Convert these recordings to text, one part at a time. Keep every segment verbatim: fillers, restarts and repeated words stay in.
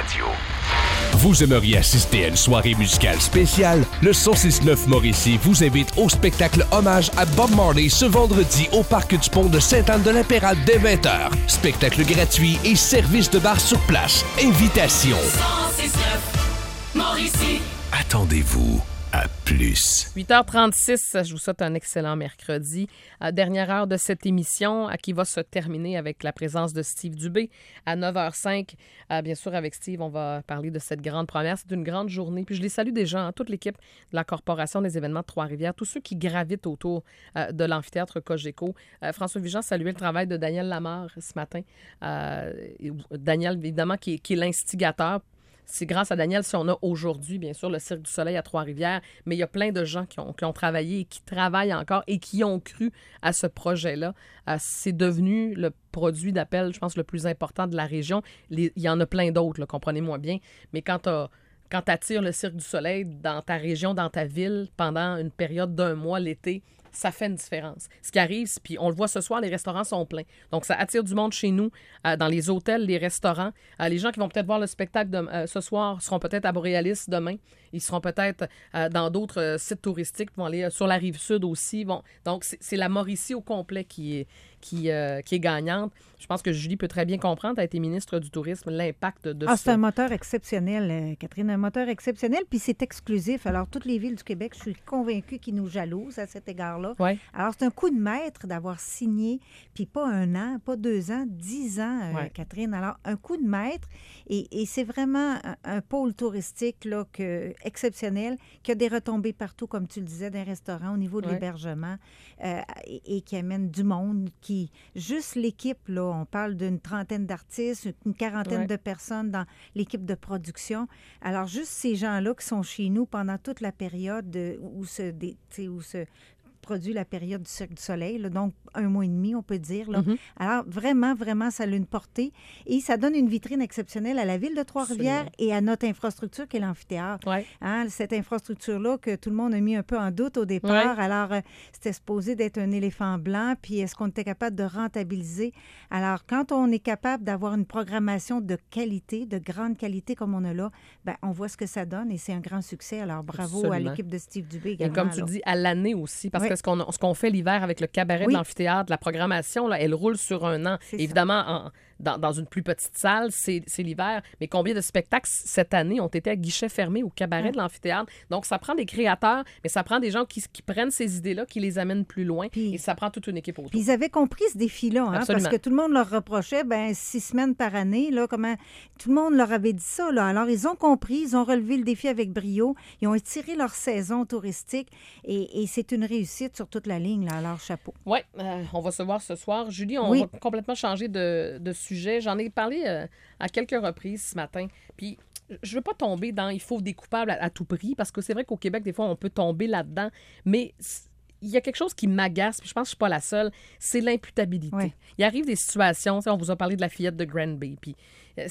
Radio. Vous aimeriez assister à une soirée musicale spéciale? Le cent six neuf Mauricie vous invite au spectacle hommage à Bob Marley ce vendredi au Parc du Pont de Sainte-Anne-de-la-Pérade dès vingt heures. Spectacle gratuit et service de bar sur place. Invitation. cent six neuf Mauricie. Attendez-vous à plus. huit heures trente-six, je vous souhaite un excellent mercredi. Euh, dernière heure de cette émission euh, qui va se terminer avec la présence de Steve Dubé à neuf heures cinq. Euh, bien sûr, avec Steve, on va parler de cette grande première. C'est une grande journée. Puis je les salue déjà, hein, toute l'équipe de la Corporation des événements de Trois-Rivières, tous ceux qui gravitent autour euh, de l'amphithéâtre Cogeco. Euh, François Vigent saluait le travail de Daniel Lamarre ce matin. Euh, Daniel, évidemment, qui est, qui est l'instigateur. C'est grâce à Daniel si on a aujourd'hui, bien sûr, le Cirque du Soleil à Trois-Rivières, mais il y a plein de gens qui ont, qui ont travaillé et qui travaillent encore et qui ont cru à ce projet-là. Euh, c'est devenu le produit d'appel, je pense, le plus important de la région. Les, il y en a plein d'autres, là, comprenez-moi bien, mais quand tu quand tu attires le Cirque du Soleil dans ta région, dans ta ville, pendant une période d'un mois, l'été, ça fait une différence. Ce qui arrive, puis on le voit ce soir, les restaurants sont pleins. Donc, ça attire du monde chez nous, euh, dans les hôtels, les restaurants. Euh, les gens qui vont peut-être voir le spectacle de, euh, ce soir seront peut-être à Borealis demain. Ils seront peut-être euh, dans d'autres euh, sites touristiques, ils vont aller euh, sur la Rive-Sud aussi. Bon, donc, c'est, c'est la Mauricie au complet qui est, qui, euh, qui est gagnante. Je pense que Julie peut très bien comprendre, tu as été ministre du Tourisme, l'impact de ah, ça. C'est un moteur exceptionnel, euh, Catherine, un moteur exceptionnel, puis c'est exclusif. Alors, toutes les villes du Québec, je suis convaincue qu'ils nous jalousent à cet égard-là. Ouais. Alors, c'est un coup de maître d'avoir signé, puis pas un an, pas deux ans, dix ans, euh, ouais. Catherine. Alors, un coup de maître, et, et c'est vraiment un, un pôle touristique là, que, exceptionnel, qui a des retombées partout, comme tu le disais, des restaurants, au niveau de ouais. l'hébergement, euh, et, et qui amène du monde, qui... Juste l'équipe, là, on parle d'une trentaine d'artistes, une quarantaine ouais. de personnes dans l'équipe de production. Alors, juste ces gens-là qui sont chez nous pendant toute la période de, où se... Des, où se produit la période du Cirque du Soleil, là, donc un mois et demi, on peut dire. Là. Mm-hmm. Alors, vraiment, vraiment, ça a une portée et ça donne une vitrine exceptionnelle à la ville de Trois-Rivières Absolument. Et à notre infrastructure qui est l'amphithéâtre. Ouais. Hein, cette infrastructure-là que tout le monde a mis un peu en doute au départ. Ouais. Alors, euh, c'était supposé d'être un éléphant blanc, puis est-ce qu'on était capable de rentabiliser? Alors, quand on est capable d'avoir une programmation de qualité, de grande qualité comme on a là, ben, on voit ce que ça donne et c'est un grand succès. Alors, bravo Absolument. À l'équipe de Steve Dubé également. Et comme tu là. Dis, à l'année aussi, parce oui. que ce qu'on, ce qu'on fait l'hiver avec le cabaret oui. de l'amphithéâtre, la programmation, là, elle roule sur un an. C'est Évidemment, en, dans, dans une plus petite salle, c'est, c'est l'hiver. Mais combien de spectacles cette année ont été à guichet fermé au cabaret oui. de l'amphithéâtre? Donc, ça prend des créateurs, mais ça prend des gens qui, qui prennent ces idées-là, qui les amènent plus loin. Puis, et ça prend toute une équipe autour. Puis ils avaient compris ce défi-là, hein, parce que tout le monde leur reprochait, ben six semaines par année, là, comment... tout le monde leur avait dit ça. Là. Alors, ils ont compris, ils ont relevé le défi avec brio, ils ont étiré leur saison touristique et, et c'est une réussite sur toute la ligne, là, alors chapeau. Oui, euh, on va se voir ce soir. Julie, on oui. va complètement changer de, de sujet. J'en ai parlé euh, à quelques reprises ce matin. Puis, je ne veux pas tomber dans « il faut des coupables à, à tout prix », parce que c'est vrai qu'au Québec, des fois, on peut tomber là-dedans, mais il y a quelque chose qui m'agace, puis je pense que je ne suis pas la seule, c'est l'imputabilité. Oui. Il arrive des situations, on vous a parlé de la fillette de Granby, puis euh,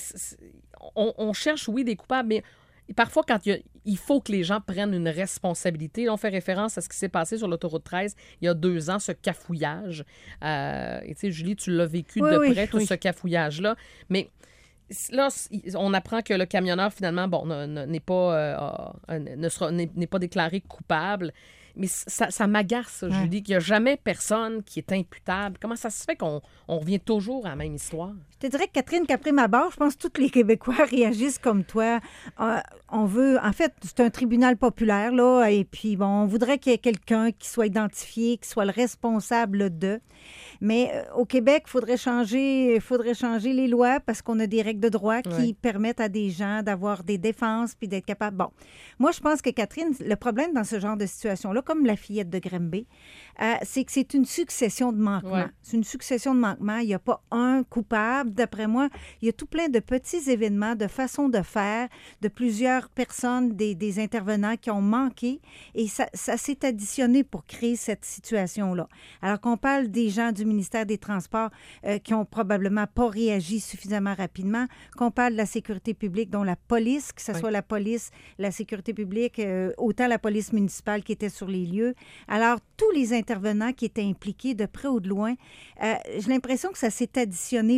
on, on cherche, oui, des coupables, mais parfois, quand il, y a, il faut que les gens prennent une responsabilité. Là, on fait référence à ce qui s'est passé sur l'autoroute treize il y a deux ans, ce cafouillage. Euh, et tu sais, Julie, tu l'as vécu oui, de près, oui, tout oui. ce cafouillage-là. Mais là, on apprend que le camionneur, finalement, bon, n'est pas, euh, ne sera, n'est, n'est pas déclaré coupable. Mais ça, ça m'agace, Julie, ouais. qu'il n'y a jamais personne qui est imputable. Comment ça se fait qu'on on revient toujours à la même histoire? Je te dirais que, Catherine, qu'après ma barre, je pense que tous les Québécois réagissent comme toi. Euh, on veut... En fait, c'est un tribunal populaire, là, et puis, bon, on voudrait qu'il y ait quelqu'un qui soit identifié, qui soit le responsable de... Mais euh, au Québec, il faudrait changer, faudrait changer les lois parce qu'on a des règles de droit qui ouais. permettent à des gens d'avoir des défenses puis d'être capables... Bon, moi, je pense que, Catherine, le problème dans ce genre de situation-là, comme la fillette de Granby, euh, c'est que c'est une succession de manquements. Ouais. C'est une succession de manquements. Il n'y a pas un coupable. D'après moi, il y a tout plein de petits événements, de façons de faire, de plusieurs personnes, des, des intervenants qui ont manqué et ça, ça s'est additionné pour créer cette situation-là. Alors qu'on parle des gens du ministère des Transports euh, qui ont probablement pas réagi suffisamment rapidement, qu'on parle de la sécurité publique, dont la police, que ce ouais. soit la police, la sécurité publique, euh, autant la police municipale qui était sur les lieux. Alors, tous les intervenants qui étaient impliqués de près ou de loin, euh, j'ai l'impression que ça s'est additionné les manques.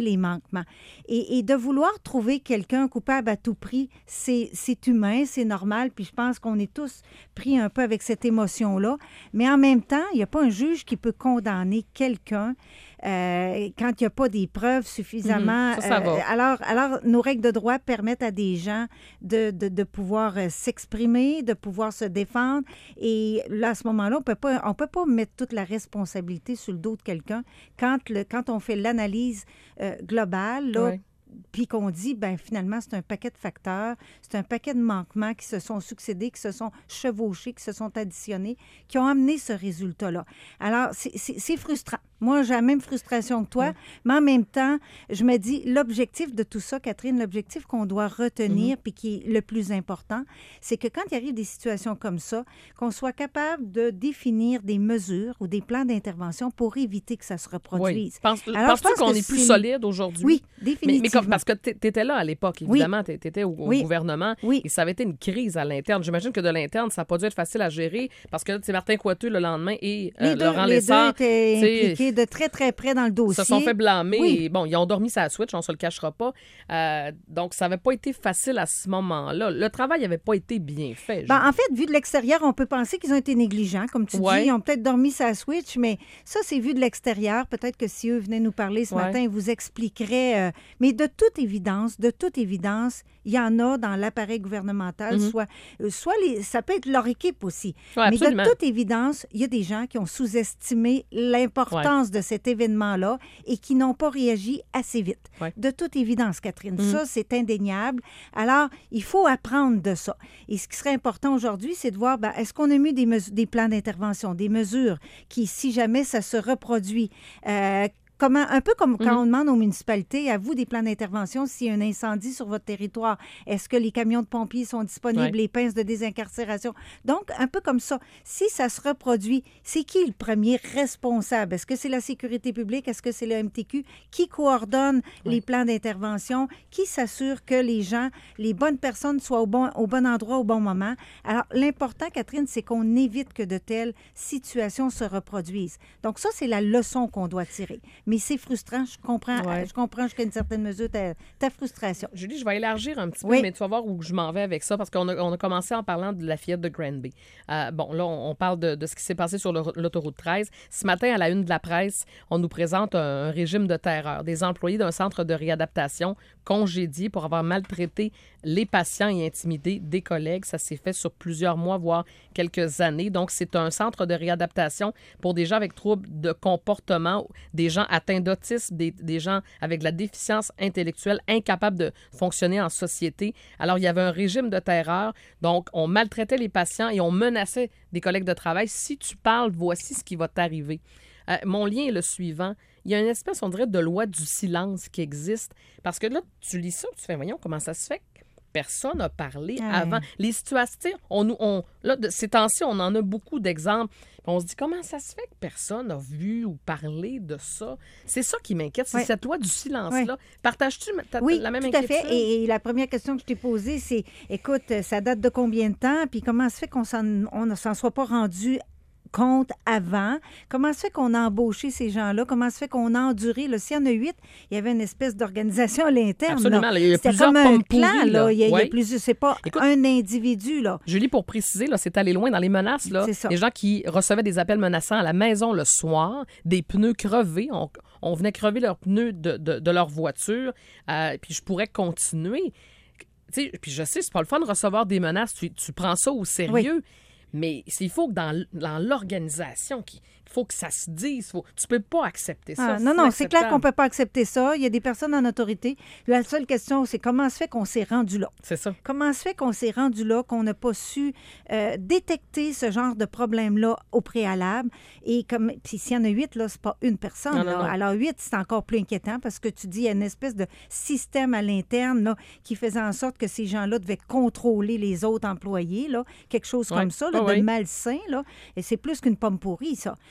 manquement. Et, et de vouloir trouver quelqu'un coupable à tout prix, c'est, c'est humain, c'est normal, puis je pense qu'on est tous pris un peu avec cette émotion-là. Mais en même temps, il n'y a pas un juge qui peut condamner quelqu'un Euh, quand il n'y a pas des preuves suffisamment. Mmh, ça, ça va. Euh, alors, alors, nos règles de droit permettent à des gens de, de, de pouvoir euh, s'exprimer, de pouvoir se défendre. Et là, à ce moment-là, on peut pas, on peut pas mettre toute la responsabilité sur le dos de quelqu'un quand, le, quand on fait l'analyse euh, globale, là, oui. puis qu'on dit, ben finalement, c'est un paquet de facteurs, c'est un paquet de manquements qui se sont succédés, qui se sont chevauchés, qui se sont additionnés, qui ont amené ce résultat-là. Alors, c'est, c'est, c'est frustrant. Moi, j'ai la même frustration que toi, ouais. mais en même temps, je me dis, l'objectif de tout ça, Catherine, l'objectif qu'on doit retenir, mm-hmm. puis qui est le plus important, c'est que quand il arrive des situations comme ça, qu'on soit capable de définir des mesures ou des plans d'intervention pour éviter que ça se reproduise. Oui. Pense, Alors, penses-tu pense qu'on que est plus c'est... solide aujourd'hui? Oui, définitivement. Mais, mais comme, parce que tu étais là à l'époque, évidemment, oui. tu étais au, au oui. gouvernement, oui. et ça avait été une crise à l'interne. J'imagine que de l'interne, ça n'a pas dû être facile à gérer, parce que c'est Martin Coiteux le lendemain et euh, les deux, Laurent les Lessard... deux étaient impliqués de très, très près dans le dossier. Se sont fait blâmer. Oui. Et bon, ils ont dormi sa switch, on se le cachera pas. Euh, donc, ça n'avait pas été facile à ce moment-là. Le travail n'avait pas été bien fait. Ben, en fait, vu de l'extérieur, on peut penser qu'ils ont été négligents, comme tu ouais. dis. Ils ont peut-être dormi sa switch, mais ça, c'est vu de l'extérieur. Peut-être que si eux venaient nous parler ce ouais. matin, ils vous expliqueraient. Euh, mais de toute évidence, de toute évidence, il y en a dans l'appareil gouvernemental, mm-hmm. soit, euh, soit les, ça peut être leur équipe aussi. Ouais, mais absolument. de toute évidence, il y a des gens qui ont sous-estimé l'importance ouais. de cet événement-là et qui n'ont pas réagi assez vite. Ouais. De toute évidence, Catherine. Mm-hmm. Ça, c'est indéniable. Alors, il faut apprendre de ça. Et ce qui serait important aujourd'hui, c'est de voir, ben, est-ce qu'on a mis des, mes- des plans d'intervention, des mesures qui, si jamais ça se reproduit, euh, Comment, un peu comme quand mm-hmm. on demande aux municipalités, à vous des plans d'intervention s'il y a un incendie sur votre territoire. Est-ce que les camions de pompiers sont disponibles, ouais. les pinces de désincarcération? Donc, un peu comme ça. Si ça se reproduit, c'est qui le premier responsable? Est-ce que c'est la sécurité publique? Est-ce que c'est le M T Q? Qui coordonne ouais. les plans d'intervention? Qui s'assure que les gens, les bonnes personnes soient au bon, au bon endroit au bon moment? Alors, l'important, Catherine, c'est qu'on évite que de telles situations se reproduisent. Donc, ça, c'est la leçon qu'on doit tirer. Mais c'est frustrant. Je comprends, ouais. je comprends jusqu'à une certaine mesure ta, ta frustration. Julie, je vais élargir un petit peu, oui. mais tu vas voir où je m'en vais avec ça, parce qu'on a, on a commencé en parlant de la fillette de Granby. Euh, bon, là, on, on parle de, de ce qui s'est passé sur le, l'autoroute treize. Ce matin, à la une de la presse, on nous présente un, un régime de terreur. Des employés d'un centre de réadaptation congédiés pour avoir maltraité les patients et intimidé des collègues. Ça s'est fait sur plusieurs mois, voire quelques années. Donc, c'est un centre de réadaptation pour des gens avec troubles de comportement, des gens atteints d'autisme, des, des gens avec de la déficience intellectuelle, incapables de fonctionner en société. Alors, il y avait un régime de terreur. Donc, on maltraitait les patients et on menaçait des collègues de travail. Si tu parles, voici ce qui va t'arriver. Euh, mon lien est le suivant. Il y a une espèce, on dirait, de loi du silence qui existe. Parce que là, tu lis ça, tu fais, voyons, comment ça se fait que personne n'a parlé ouais. avant. Les situations, on, on, là, de, ces temps-ci, on en a beaucoup d'exemples. On se dit, comment ça se fait que personne n'a vu ou parlé de ça? C'est ça qui m'inquiète, c'est ouais. cette loi du silence-là. Ouais. Partages-tu ta, oui, la même tout inquiétude? à fait. Et, et la première question que je t'ai posée, c'est, écoute, ça date de combien de temps? Puis comment ça se fait qu'on s'en, on ne s'en soit pas rendu compte avant? Comment se fait qu'on a embauché ces gens-là? Comment se fait qu'on a enduré? Là, s'il y en a huit, il y avait une espèce d'organisation à l'interne. Absolument. Là. Là, il y a C'était plusieurs comme un clan. pourris, là. là. Il y a, ouais. il y a plusieurs, c'est pas Écoute, un individu. Là. Julie, pour préciser, là, c'est allé loin dans les menaces. Là. Les gens qui recevaient des appels menaçants à la maison le soir, des pneus crevés. On, on venait crever leurs pneus de, de, de leur voiture. Euh, puis je pourrais continuer. T'sais, puis je sais, c'est pas le fun de recevoir des menaces. Tu, tu prends ça au sérieux. Oui. Mais il faut que dans, dans l'organisation, il faut que ça se dise. Faut, tu peux pas accepter ça. Ah, non, non, c'est clair qu'on peut pas accepter ça. Il y a des personnes en autorité. La seule question, c'est comment se fait qu'on s'est rendu là? C'est ça. Comment se fait qu'on s'est rendu là, qu'on n'a pas su euh, détecter ce genre de problème-là au préalable? Et comme, puis s'il y en a huit, là, c'est pas une personne. Non, là. non, non. Alors huit, c'est encore plus inquiétant parce que tu dis, il y a une espèce de système à l'interne là, qui faisait en sorte que ces gens-là devaient contrôler les autres employés, là, quelque chose ouais. comme ça, là, oh, de oui. malsain. Là. Et c'est plus qu'une pomme pourrie, ça.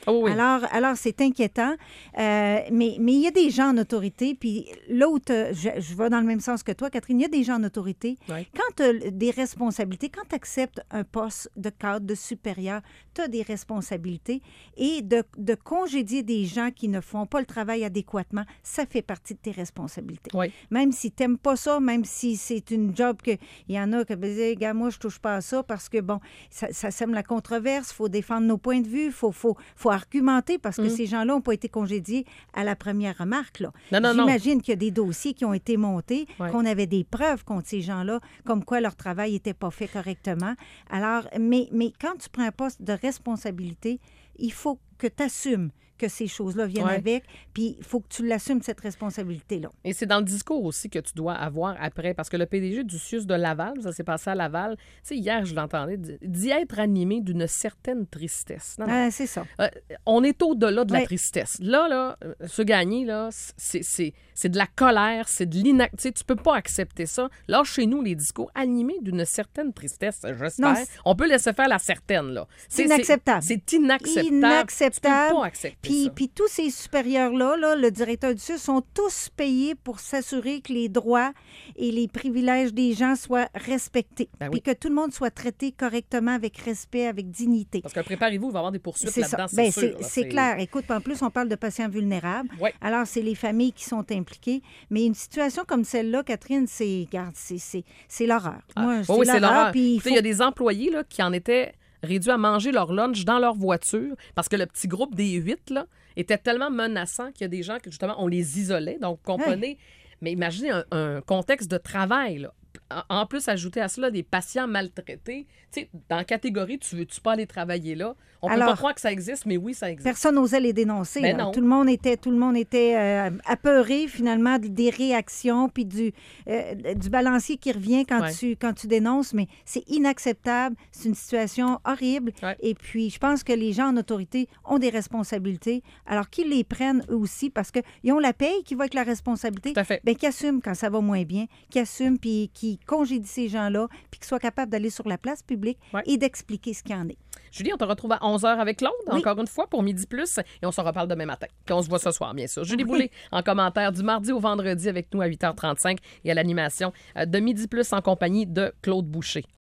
Oh oui. Alors, alors c'est inquiétant. Euh, mais mais il y a des gens en autorité, puis là où je, je vais dans le même sens que toi, Catherine, il y a des gens en autorité. Oui. Quand tu as des responsabilités, quand tu acceptes un poste de cadre, de supérieur, tu as des responsabilités. Et de, de congédier des gens qui ne font pas le travail adéquatement, ça fait partie de tes responsabilités. Oui. Même si tu n'aimes pas ça, même si c'est une job que il y en a qui disent, gars, moi, je touche pas à ça parce que, bon, ça, ça sème la controverse, il faut défendre nos points de vue, il faut, faut, faut argumenter parce que Mm. ces gens-là n'ont pas été congédiés à la première remarque. Là. Non, non, non. J'imagine qu'il y a des dossiers qui ont été montés, Ouais. qu'on avait des preuves contre ces gens-là, comme quoi leur travail n'était pas fait correctement. Alors, mais, mais quand tu prends un poste de responsabilité, il faut que tu assumes que ces choses-là viennent Ouais. avec, puis il faut que tu l'assumes, cette responsabilité-là. Et c'est dans le discours aussi que tu dois avoir après, parce que le P D G du C I U S de Laval, ça s'est passé à Laval, tu sais, hier, je l'entendais, d'y être animé d'une certaine tristesse. Non, non. Ah, c'est ça. Euh, on est au-delà de la Ouais. tristesse. Là, là, euh, se gagner, là, c'est, c'est, c'est de la colère, c'est de l'inac... Tu sais, tu peux pas accepter ça. Là, chez nous, les discours animés d'une certaine tristesse, j'espère. Non, c'est- On peut laisser faire la certaine, là. C'est inacceptable. C'est, c'est inacceptable. Inacceptable. Tu peux pas accepter Puis, ça. puis tous ces supérieurs-là, là, le directeur du C I U S, sont tous payés pour s'assurer que les droits et les privilèges des gens soient respectés. Ben puis oui. que tout le monde soit traité correctement, avec respect, avec dignité. Parce que préparez-vous, il va y avoir des poursuites C'est là-dedans, ça. c'est Ben, sûr. c'est, là. c'est clair. Écoute, en plus, on parle de patients vulnérables. Ouais. Alors, c'est les familles qui sont impliquées. Mais une situation comme celle-là, Catherine, c'est, regarde, c'est, c'est, c'est l'horreur. Moi, Ah, oui, c'est l'horreur. Puis il Tu sais, faut... il y a des employés là, qui en étaient réduits à manger leur lunch dans leur voiture parce que le petit groupe des huit là, était tellement menaçant qu'il y a des gens que, justement, on les isolait. Donc, comprenez. Mais imaginez un, un contexte de travail, là. En en plus, ajouter à cela des patients maltraités. Tu sais, dans la catégorie, tu veux-tu pas aller travailler là? On peut Alors, pas croire que ça existe, mais oui, ça existe. Personne n'osait les dénoncer. Ben là. non. Tout le monde était, tout le monde était euh, apeuré, finalement, des réactions puis du, euh, du balancier qui revient quand, Ouais. tu, quand tu dénonces. Mais c'est inacceptable. C'est une situation horrible. Ouais. Et puis, je pense que les gens en autorité ont des responsabilités. Alors qu'ils les prennent eux aussi parce qu'ils ont la paye qui va avec la responsabilité. Tout à fait. Bien, qu'ils assument quand ça va moins bien, qu'ils assument puis qu'ils congédient ces gens-là puis qu'ils soient capables d'aller sur la place publique Ouais. et d'expliquer ce qu'il y en est. Julie, on te retrouve à onze heures avec Claude, Oui. encore une fois, pour Midi Plus, et on se reparle demain matin. Puis on se voit ce soir, bien sûr. Julie Boulay, en commentaire du mardi au vendredi avec nous à huit heures trente-cinq et à l'animation euh, de Midi Plus en compagnie de Claude Boucher.